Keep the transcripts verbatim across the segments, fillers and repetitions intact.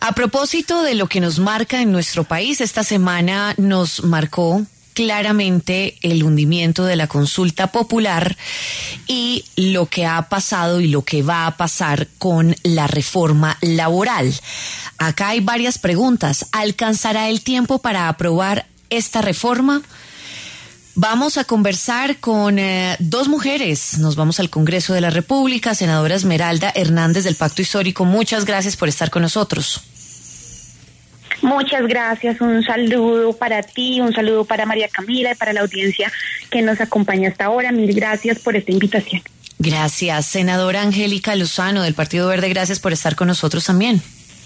A propósito de lo que nos marca en nuestro país, esta semana nos marcó claramente el hundimiento de la consulta popular y lo que ha pasado y lo que va a pasar con la reforma laboral. Acá hay varias preguntas. ¿Alcanzará el tiempo para aprobar esta reforma? Vamos a conversar con eh, dos mujeres. Nos vamos al Congreso de la República. Senadora Esmeralda Hernández del Pacto Histórico, muchas gracias por estar con nosotros. Muchas gracias, un saludo para ti, un saludo para María Camila y para la audiencia que nos acompaña hasta ahora. Mil gracias por esta invitación. Gracias, senadora Angélica Lozano del Partido Verde, gracias por estar con nosotros también.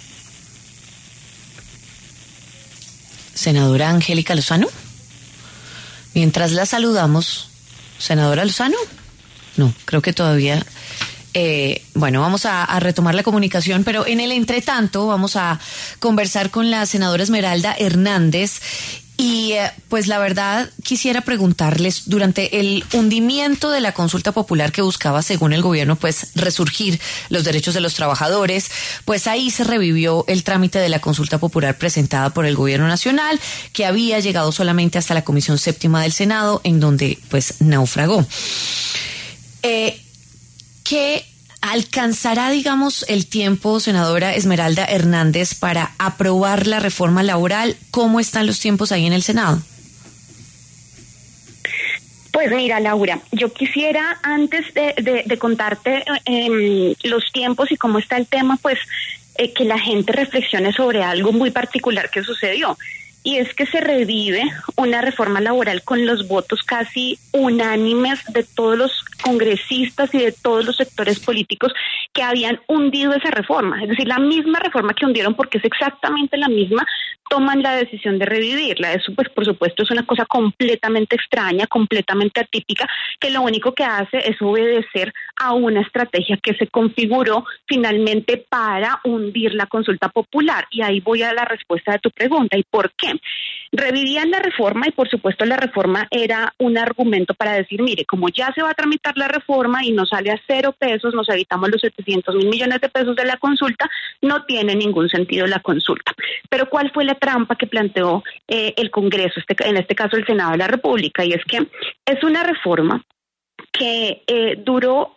Senadora Angélica Lozano, mientras la saludamos, senadora Lozano, no, creo que todavía... Eh, bueno, vamos a, a retomar la comunicación, pero en el entretanto vamos a conversar con la senadora Esmeralda Hernández y eh, pues la verdad quisiera preguntarles, durante el hundimiento de la consulta popular que buscaba, según el gobierno, pues resurgir los derechos de los trabajadores, pues ahí se revivió el trámite de la consulta popular presentada por el gobierno nacional, que había llegado solamente hasta la Comisión Séptima del Senado, en donde pues naufragó. Eh, ¿Qué alcanzará, digamos, el tiempo, senadora Esmeralda Hernández, para aprobar la reforma laboral? ¿Cómo están los tiempos ahí en el Senado? Pues mira, Laura, yo quisiera, antes de, de, de contarte eh, los tiempos y cómo está el tema, pues eh, que la gente reflexione sobre algo muy particular que sucedió. Y es que se revive una reforma laboral con los votos casi unánimes de todos los congresistas y de todos los sectores políticos que habían hundido esa reforma. Es decir, la misma reforma que hundieron, porque es exactamente la misma, toman la decisión de revivirla. Eso, pues, por supuesto, es una cosa completamente extraña, completamente atípica, que lo único que hace es obedecer a una estrategia que se configuró finalmente para hundir la consulta popular. Y ahí voy a la respuesta de tu pregunta. ¿Y por qué? Revivían la reforma y, por supuesto, la reforma era un argumento para decir, mire, como ya se va a tramitar la reforma y nos sale a cero pesos, nos evitamos los setecientos mil millones de pesos de la consulta, no tiene ningún sentido la consulta. Pero ¿cuál fue la trampa que planteó eh, el Congreso, este, en este caso el Senado de la República? Y es que es una reforma que eh, duró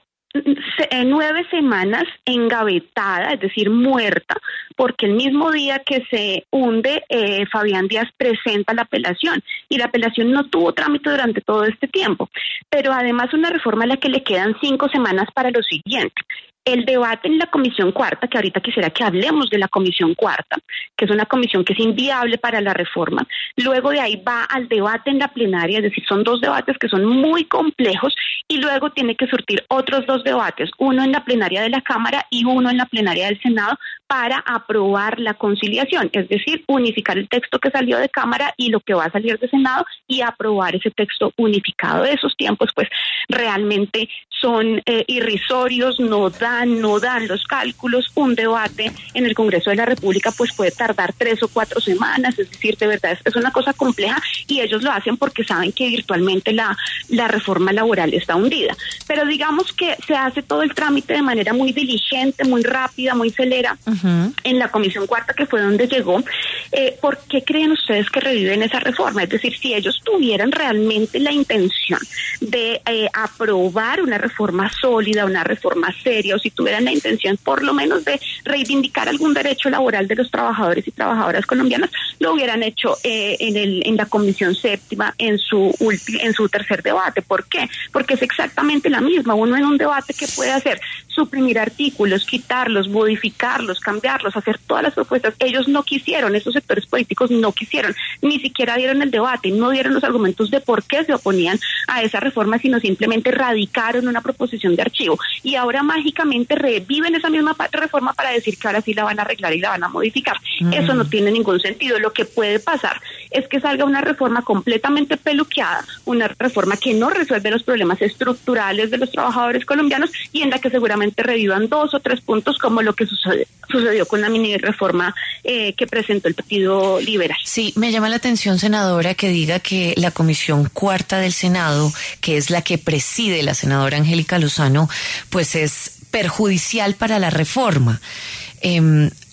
nueve semanas engavetada, es decir, muerta, porque el mismo día que se hunde, eh, Fabián Díaz presenta la apelación y la apelación no tuvo trámite durante todo este tiempo, pero además una reforma a la que le quedan cinco semanas para lo siguiente. El debate en la Comisión Cuarta, que ahorita quisiera que hablemos de la Comisión Cuarta, que es una comisión que es inviable para la reforma. Luego de ahí va al debate en la plenaria, es decir, son dos debates que son muy complejos y luego tiene que surtir otros dos debates, uno en la plenaria de la Cámara y uno en la plenaria del Senado para aprobar la conciliación, es decir, unificar el texto que salió de Cámara y lo que va a salir de Senado y aprobar ese texto unificado. De esos tiempos, pues, realmente son eh, irrisorios, no dan, no dan los cálculos. Un debate en el Congreso de la República pues puede tardar tres o cuatro semanas, es decir, de verdad es, es una cosa compleja y ellos lo hacen porque saben que virtualmente la, la reforma laboral está hundida. Pero digamos que se hace todo el trámite de manera muy diligente, muy rápida, muy celera uh-huh. en la Comisión Cuarta, que fue donde llegó. Eh, ¿Por qué creen ustedes que reviven esa reforma? Es decir, si ellos tuvieran realmente la intención de eh, aprobar una reforma sólida, una reforma seria, o si tuvieran la intención por lo menos de reivindicar algún derecho laboral de los trabajadores y trabajadoras colombianas, lo hubieran hecho eh, en el en la Comisión Séptima en su ulti, en su tercer debate. ¿Por qué? Porque es exactamente la misma. Uno en un debate que puede hacer suprimir artículos, quitarlos, modificarlos, cambiarlos, hacer todas las propuestas. Ellos no quisieron, esos sectores políticos no quisieron, ni siquiera dieron el debate, no dieron los argumentos de por qué se oponían a esa reforma, sino simplemente radicaron una proposición de archivo. Y ahora mágicamente reviven esa misma reforma para decir que ahora sí la van a arreglar y la van a modificar. Mm. Eso no tiene ningún sentido. Lo que puede pasar es que salga una reforma completamente peluqueada, una reforma que no resuelve los problemas estructurales de los trabajadores colombianos y en la que seguramente revivan dos o tres puntos como lo que sucede, sucedió con la mini reforma eh, que presentó el Partido Liberal. Sí, me llama la atención, senadora, que diga que la Comisión Cuarta del Senado, que es la que preside la senadora Angélica Lozano, pues es perjudicial para la reforma. Eh,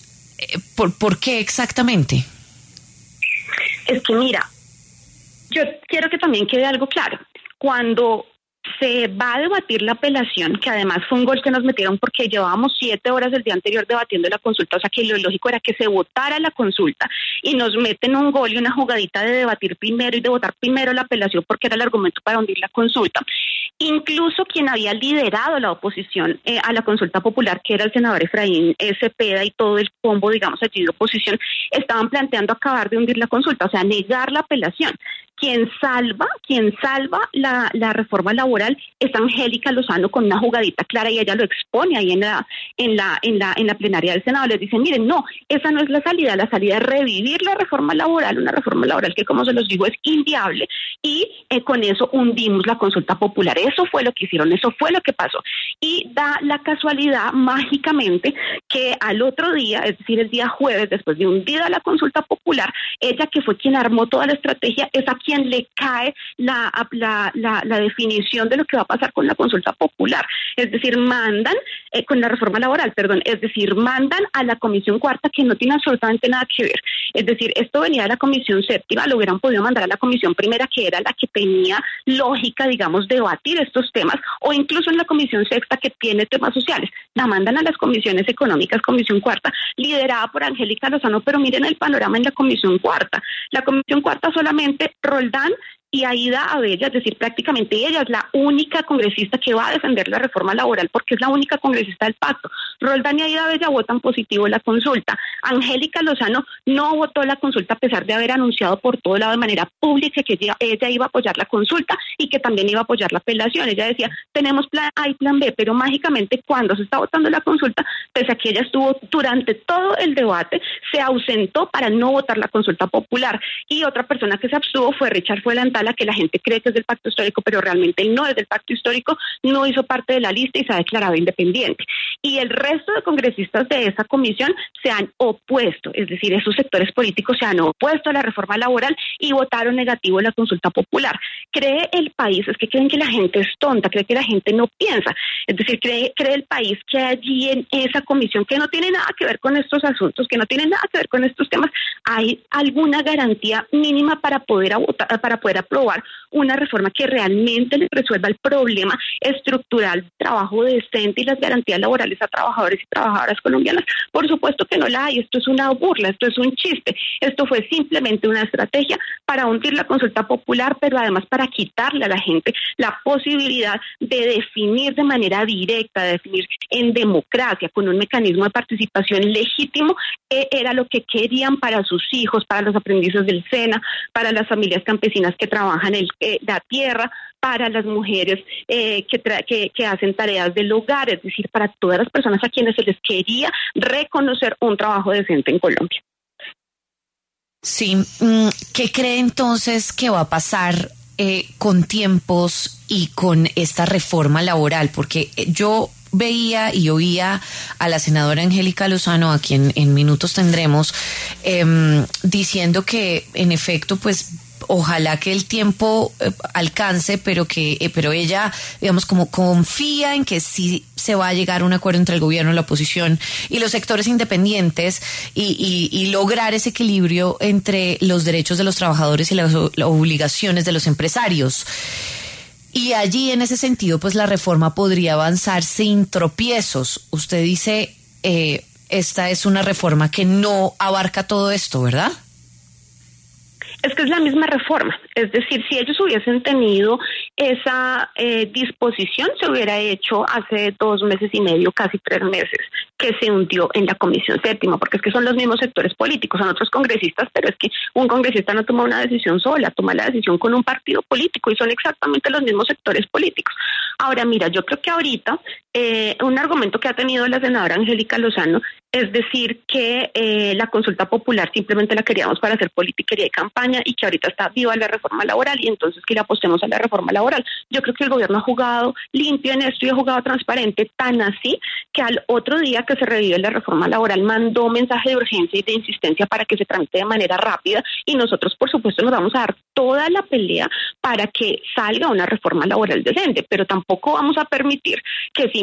¿por, ¿por qué exactamente? Es que mira, yo quiero que también quede algo claro. Cuando se va a debatir la apelación, que además fue un gol que nos metieron porque llevábamos siete horas el día anterior debatiendo la consulta, o sea que lo lógico era que se votara la consulta y nos meten un gol y una jugadita de debatir primero y de votar primero la apelación porque era el argumento para hundir la consulta. Incluso quien había liderado la oposición eh, a la consulta popular, que era el senador Efraín Cepeda y todo el combo, digamos, allí de oposición, estaban planteando acabar de hundir la consulta, o sea, negar la apelación. Quien salva, quien salva la, la reforma laboral es Angélica Lozano con una jugadita clara y ella lo expone ahí en la, en la, en la, en la plenaria del Senado. Les dicen, miren, no, esa no es la salida, la salida es revivir la reforma laboral, una reforma laboral que, como se los digo, es inviable y eh, con eso hundimos la consulta popular. Eso fue lo que hicieron, eso fue lo que pasó. Y da la casualidad mágicamente que al otro día, es decir, el día jueves, después de hundida la consulta popular, ella que fue quien armó toda la estrategia, es a quien le cae la, la, la, la definición de lo que va a pasar con la consulta popular. Es decir, mandan, eh, con la reforma laboral, perdón, es decir, mandan a la Comisión Cuarta, que no tiene absolutamente nada que ver. Es decir, esto venía de la Comisión Séptima, lo hubieran podido mandar a la Comisión Primera, que era la que tenía lógica, digamos, debatir estos temas, o incluso en la Comisión Sexta, que tiene temas sociales. La mandan a las comisiones económicas, Comisión Cuarta, liderada por Angélica Lozano, pero miren el panorama en la Comisión Cuarta. La Comisión Cuarta solamente Roldán y Aida Abella, es decir, prácticamente ella es la única congresista que va a defender la reforma laboral porque es la única congresista del pacto. Roldán y Aida Abella votan positivo la consulta. Angélica Lozano no votó la consulta a pesar de haber anunciado por todo lado de manera pública que ella, ella iba a apoyar la consulta y que también iba a apoyar la apelación. Ella decía, tenemos plan A y plan B, pero mágicamente cuando se está votando la consulta, pese a que ella estuvo durante todo el debate, se ausentó para no votar la consulta popular. Y otra persona que se abstuvo fue Richard Fuensalida, que la gente cree que es del pacto histórico, pero realmente no es del pacto histórico, no hizo parte de la lista y se ha declarado independiente. Y el resto de congresistas de esa comisión se han opuesto, es decir, esos sectores políticos se han opuesto a la reforma laboral y votaron negativo en la consulta popular. Cree el país, es que creen que la gente es tonta, cree que la gente no piensa, es decir, cree, cree el país que allí en esa comisión, que no tiene nada que ver con estos asuntos, que no tiene nada que ver con estos temas, hay alguna garantía mínima para poder votar, para poder aprobar una reforma que realmente le resuelva el problema estructural del trabajo decente y las garantías laborales a trabajadores y trabajadoras colombianas. Por supuesto que no la hay, esto es una burla, esto es un chiste, esto fue simplemente una estrategia para hundir la consulta popular, pero además para quitarle a la gente la posibilidad de definir de manera directa, de definir en democracia, con un mecanismo de participación legítimo, que era lo que querían para sus hijos, para los aprendices del SENA, para las familias campesinas que trabajan trabajan el, eh, la tierra, para las mujeres eh, que, tra- que, que hacen tareas del hogar, es decir, para todas las personas a quienes se les quería reconocer un trabajo decente en Colombia. Sí, ¿qué cree entonces que va a pasar eh, con tiempos y con esta reforma laboral? Porque yo veía y oía a la senadora Angélica Lozano, a quien en minutos tendremos, eh, diciendo que en efecto, pues, ojalá que el tiempo eh, alcance, pero que eh, pero ella, digamos, como confía en que sí se va a llegar a un acuerdo entre el gobierno, la oposición y los sectores independientes y, y, y lograr ese equilibrio entre los derechos de los trabajadores y las, las obligaciones de los empresarios. Y allí, en ese sentido, pues la reforma podría avanzar sin tropiezos. Usted dice, eh, esta es una reforma que no abarca todo esto, ¿verdad? Es que es la misma reforma, es decir, si ellos hubiesen tenido esa eh, disposición, se hubiera hecho hace dos meses y medio, casi tres meses, que se hundió en la Comisión Séptima, porque es que son los mismos sectores políticos, son otros congresistas, pero es que un congresista no toma una decisión sola, toma la decisión con un partido político y son exactamente los mismos sectores políticos. Ahora, mira, yo creo que ahorita eh, un argumento que ha tenido la senadora Angélica Lozano es decir que eh, la consulta popular simplemente la queríamos para hacer politiquería y campaña y que ahorita está viva la reforma laboral y entonces que le apostemos a la reforma laboral. Yo creo que el gobierno ha jugado limpio en esto y ha jugado transparente, tan así que al otro día que se revive la reforma laboral mandó mensaje de urgencia y de insistencia para que se tramite de manera rápida y nosotros por supuesto nos vamos a dar toda la pelea para que salga una reforma laboral decente, pero tampoco vamos a permitir que simplemente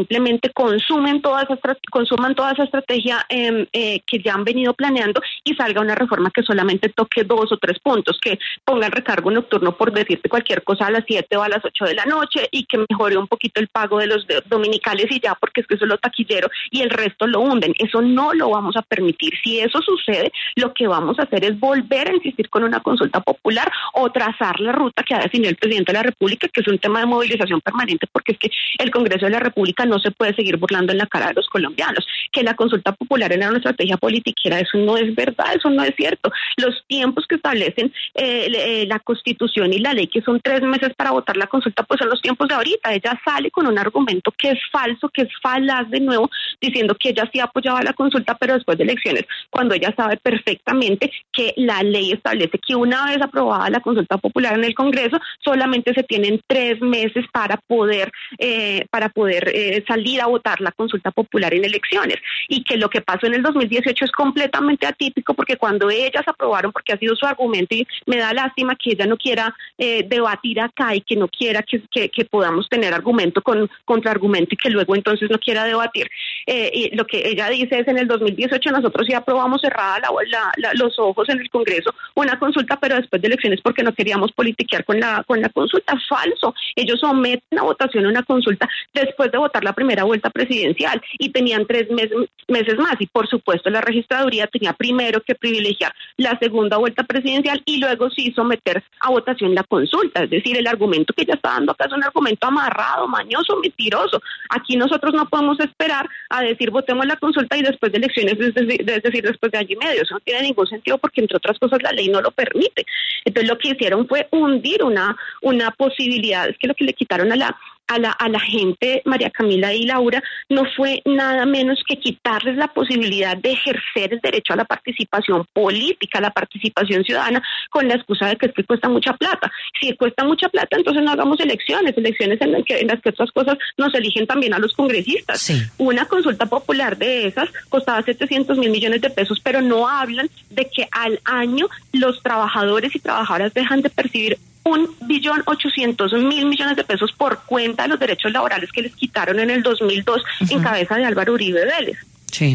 simplemente consumen toda esa, consuman toda esa estrategia eh, eh, que ya han venido planeando y salga una reforma que solamente toque dos o tres puntos, que ponga el recargo nocturno, por decirte cualquier cosa, a las siete o a las ocho de la noche y que mejore un poquito el pago de los de, dominicales y ya, porque es que eso es lo taquillero y el resto lo hunden. Eso no lo vamos a permitir. Si eso sucede, lo que vamos a hacer es volver a insistir con una consulta popular o trazar la ruta que ha definido el presidente de la República, que es un tema de movilización permanente, porque es que el Congreso de la República no se puede seguir burlando en la cara de los colombianos. Que la consulta popular era una estrategia politiquera, eso no es verdad, eso no es cierto. Los tiempos que establecen eh, la Constitución y la ley, que son tres meses para votar la consulta, pues son los tiempos de ahorita. Ella sale con un argumento que es falso, que es falaz de nuevo, diciendo que ella sí apoyaba la consulta, pero después de elecciones, cuando ella sabe perfectamente que la ley establece que una vez aprobada la consulta popular en el Congreso, solamente se tienen tres meses para poder eh, para poder eh, salir a votar la consulta popular en elecciones, y que lo que pasó en el dos mil dieciocho es completamente atípico, porque cuando ellas aprobaron, porque ha sido su argumento, y me da lástima que ella no quiera eh, debatir acá y que no quiera que, que, que podamos tener argumento con contraargumento y que luego entonces no quiera debatir. Eh, y lo que ella dice es: en el dos mil dieciocho nosotros sí aprobamos cerrada la, la, la, los ojos en el Congreso una consulta, pero después de elecciones porque no queríamos politiquear con la con la consulta. Falso. Ellos someten a votación una consulta después de votar la primera vuelta presidencial y tenían tres meses, meses más, y por supuesto la registraduría tenía primero que privilegiar la segunda vuelta presidencial y luego sí someter a votación la consulta. Es decir, el argumento que ella está dando acá es un argumento amarrado, mañoso, mentiroso. Aquí nosotros no podemos esperar a decir votemos la consulta y después de elecciones, es decir, es decir después de año y medio. Eso no tiene ningún sentido, porque entre otras cosas la ley no lo permite. Entonces lo que hicieron fue hundir una, una posibilidad. Es que lo que le quitaron a la A la, a la gente, María Camila y Laura, no fue nada menos que quitarles la posibilidad de ejercer el derecho a la participación política, a la participación ciudadana, con la excusa de que es que cuesta mucha plata. Si cuesta mucha plata, entonces no hagamos elecciones, elecciones en las que, en las que otras cosas nos eligen también a los congresistas. Sí. Una consulta popular de esas costaba setecientos mil millones de pesos, pero no hablan de que al año los trabajadores y trabajadoras dejan de percibir un billón ochocientos mil millones de pesos por cuenta de los derechos laborales que les quitaron en el dos mil dos uh-huh. en cabeza de Álvaro Uribe Vélez. Sí.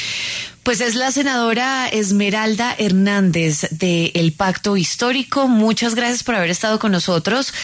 Pues es la senadora Esmeralda Hernández de El Pacto Histórico. Muchas gracias por haber estado con nosotros.